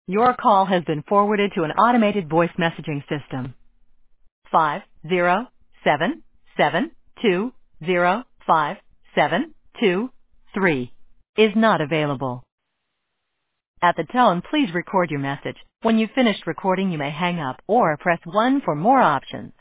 Your call has been forwarded to an automated voice messaging system. 507-720-5723 is not available. At the tone, please record your message. When you've finished recording, you may hang up or press 1 for more options.